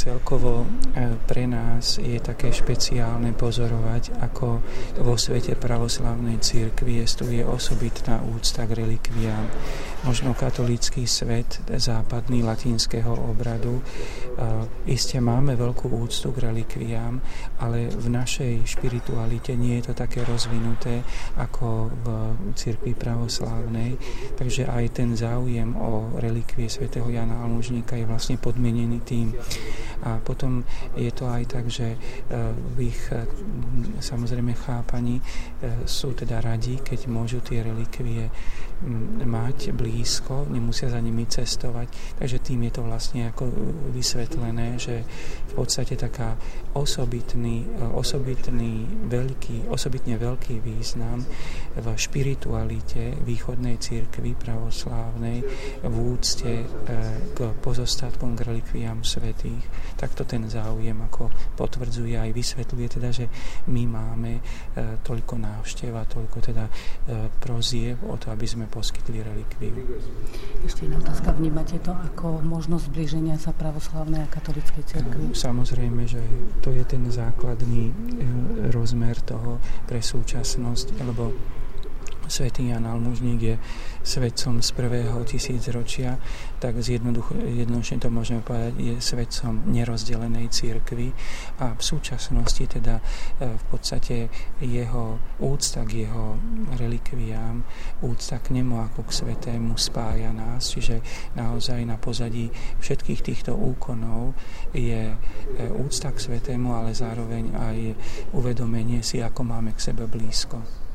celkovo pre nás je také špeciálne pozorovať, ako vo svete pravoslavnej cirkvi je osobitná úcta k relikviám. Možno katolícky svet západný latinského obradu iste máme veľkú úctu k relikviám, ale v našej špiritualite nie je to také rozvinuté ako v cirkvi pravoslávnej, takže aj ten záujem o relikvie svätého Jana Almužníka je vlastne podmienený tým. A potom je to aj tak, že v ich samozrejme chápaní sú teda radi, keď môžu tie relikvie mať blízko, nemusia za nimi cestovať. Takže tým je to vlastne ako vysvetlené, že v podstate taká osobitne veľký význam v špiritualite východnej cirkvi pravoslávnej v úcte k pozostatkom, k relikviám svätých. Takto ten záujem ako potvrdzuje aj vysvetľuje teda, že my máme toľko návštev a toľko teda proziev o to, aby sme poskytli relikviu. Ešte jedna otázka, vnímate to ako možnosť zblíženia sa pravoslávnej a katolíckej cirkvi? Samozrejme, že to je ten základný rozmer toho pre súčasnosť, lebo svätý Ján Almužník je svetcom z prvého tisícročia, tak jednoduchne to môžeme povedať, je svetcom nerozdelenej cirkvi a v súčasnosti teda v podstate jeho úcta k jeho relikviám, úcta k nemu ako k svätému spája nás, čiže naozaj na pozadí všetkých týchto úkonov je úcta k svätému, ale zároveň aj uvedomenie si, ako máme k sebe blízko.